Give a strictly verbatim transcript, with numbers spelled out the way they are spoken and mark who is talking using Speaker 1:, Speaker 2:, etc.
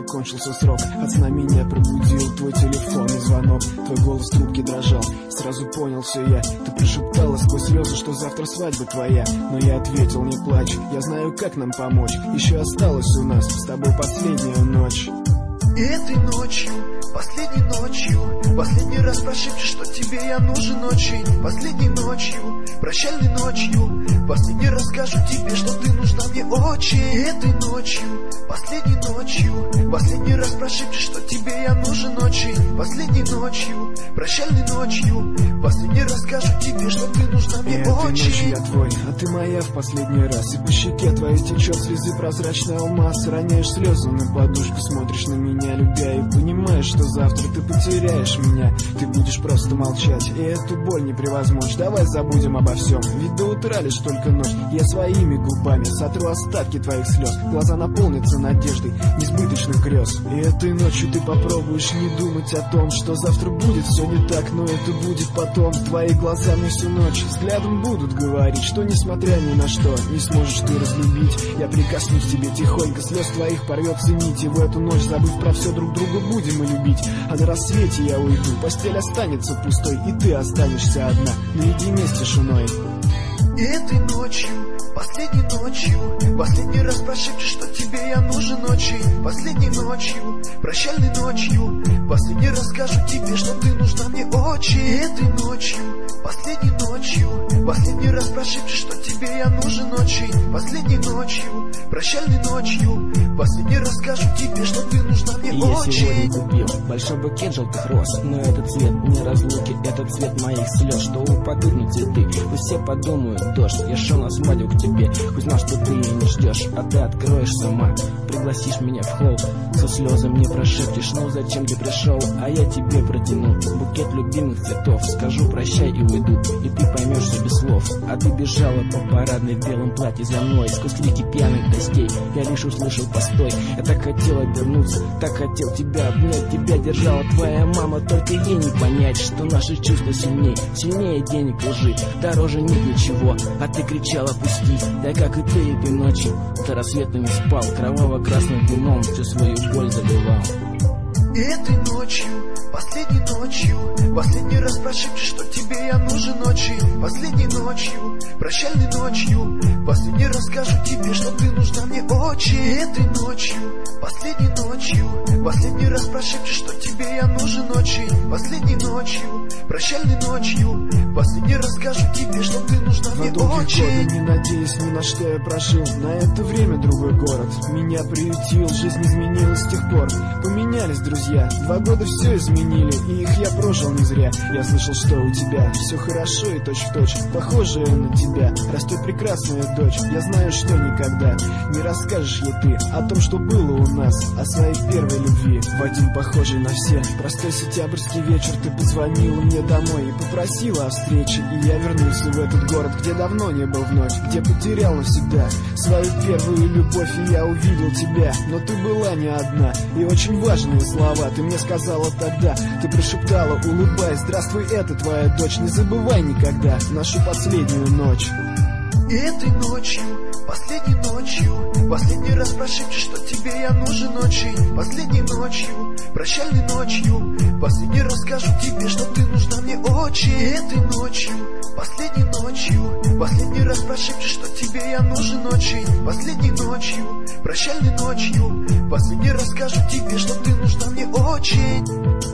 Speaker 1: закончился срок. От сна меня пробудил твой телефонный звонок. Твой голос в трубке дрожал, сразу понял все я. Ты прошептала сквозь слезы, что завтра свадьба твоя. Но я ответил: не плачь, я знаю, как нам помочь. Еще осталось у нас с тобой последняя ночь.
Speaker 2: И этой ночью, последней ночью, последний раз прошепчешь, что тебе я нужен очень. Последней ночью, прощальной ночью, последний раз скажу тебе, что ты нужна мне очень. И этой ночью, последней ночью, последний раз прошепчешь, что тебе я нужен очень. Последней ночью, прощальной ночью, последний раз скажу тебе, что ты нужна мне
Speaker 1: и
Speaker 2: очень.
Speaker 1: Этой ночью я твой, а ты моя в последний раз. И по щеке твоей течет слезы прозрачный алмаз. Роняешь слезы на подушку, смотришь на меня, любя, и понимаешь, что завтра ты потеряешь меня. Ты будешь просто молчать, и эту боль не превозмочь. Давай забудем обо всем, ведь до утра лишь только ночь. Я своими губами сотру остатки твоих слез. Глаза наполнятся надеждой несбыточных грез. И этой ночью ты попробуешь не думать о том, что завтра будет все не так, но это будет потом. Твои глаза мне всю ночь взглядом будут говорить, что несмотря ни на что не сможешь ты разлюбить. Я прикоснусь к тебе тихонько, слез твоих порвется нить. И в эту ночь, забыв про все, друг друга будем мы любить. А на рассвете я уйду, постель останется пустой, и ты останешься одна, наедине с тишиной.
Speaker 2: И этой ночью, последней ночью, последний раз прошепчешь, что тебе я нужен очень. Последней ночью, прощальной ночью, последний раз скажу тебе, что ты нужна мне очень. И этой ночью, последней ночью, последний раз прошепчешь, что тебе я нужен очень. Последней ночью, прощальной ночью, последний раз скажу тебе, что ты нужна мне
Speaker 3: и
Speaker 2: очень.
Speaker 3: Я сегодня купил большой букет желтых роз, но этот цвет не разлуки, этот цвет моих слез, что упадут на цветы. Пусть все подумают: дождь, я шел на свадьбу к тебе. Хоть знал, что ты не ждешь, а ты откроешь сама. Пригласишь меня в холл, со слезами мне прошепчешь: ну зачем ты пришел? А я тебе протяну букет любимых цветов. Скажу прощай и уйду, и ты поймешь все без слов. А ты бежала по парадной в белом платье за мной. Сквозь крики пьяных гостей я лишь услышал: постой. Я так хотел обернуться, так хотел тебя обнять. Тебя держала твоя мама, только ей не понять, что наши чувства сильнее, сильнее денег, лжи, дороже нет ничего. А ты кричала: пусти. Я, как и ты, этой ночью до рассвета не спал, кроваво-красным вином всю свою боль заливал.
Speaker 2: И этой ночью, последней ночью, последний раз прошепчешь, что тебе я нужен очень. Последней ночью, прощальной ночью, последний раз скажу тебе, что ты нужна мне очень. И этой ночью, последней ночью, последний раз прошепчешь, что тебе я нужен очень. Последней ночью, прощальной ночью, последний раз скажу тебе, что ты нужна мне очень.
Speaker 1: Годы, не надеясь ни на что, я прожил на это время другой город. Меня приютил, жизнь изменилась с тех пор. Поменялись друзья, два года все изменили, и их я прожил не зря. Я слышал, что у тебя все хорошо и точь-в-точь похожая на тебя растет прекрасная дочь. Я знаю, что никогда не расскажешь ей ты о том, что было у нас, о своей первой любви. В один похожий на все простой сентябрьский вечер ты позвонила мне домой и попросила о встрече. И я вернулся в этот город, где давно не был вновь, где потерял навсегда свою первую любовь. И я увидел тебя, но ты была не одна. И очень важные слова ты мне сказала тогда. Ты прошептала, улыбаясь: здравствуй, это твоя дочь. Не забывай никогда нашу последнюю ночь.
Speaker 2: И этой ночью, последней ночью, последний раз прошепчешь, что тебе я нужен очень. Последней ночью, прощальной ночью, последний раз скажу тебе, что ты нужна мне очень. И этой ночью, последней ночью, последний раз прошепчешь, что тебе я нужен очень. Последней ночью, прощальной ночью, последний раз скажу тебе, что ты нужна мне очень.